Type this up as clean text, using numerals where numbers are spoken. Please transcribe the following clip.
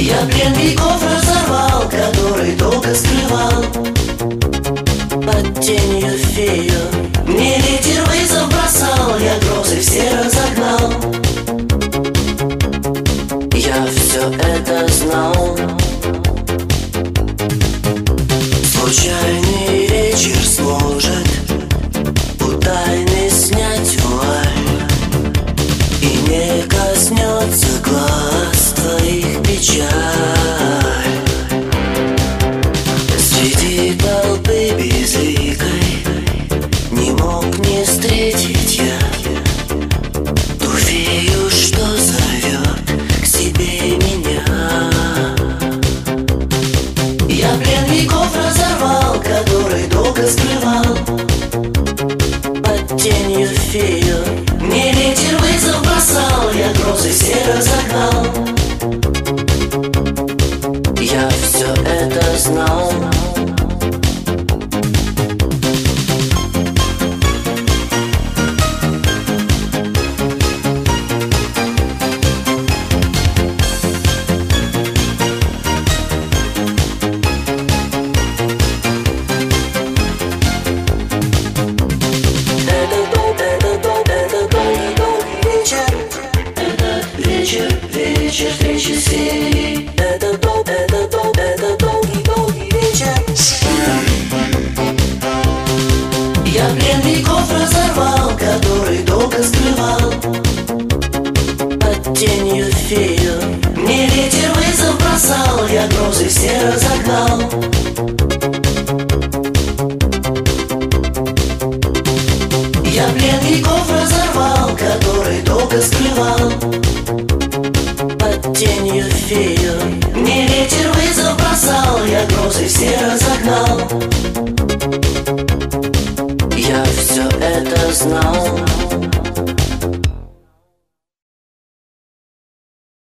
Я плен веков разорвал, который долго скрывал под тенью фею. Мне ветер вызов бросал, я грозы все разогнал. Я все это знал. Случайный вечер сможет у тайны снять вуаль, и не коснется глаз твоих печаль. Среди толпы безликой не мог не встретить я ту фею, что зовет к себе меня. Я плен веков разорвал, который долго скрывал под тенью фею. Мне ветер вызов бросал, я грозы все разогнал. Я все это знал. Вечер встречи с феей. Это долгий вечер. Я плен веков разорвал, который долго скрывал под тенью фею. Мне ветер вызов бросал, я грозы все разогнал. Я плен веков разорвал, который долго скрывал под тенью фею. Мне ветер вызов бросал, я грозы все разогнал.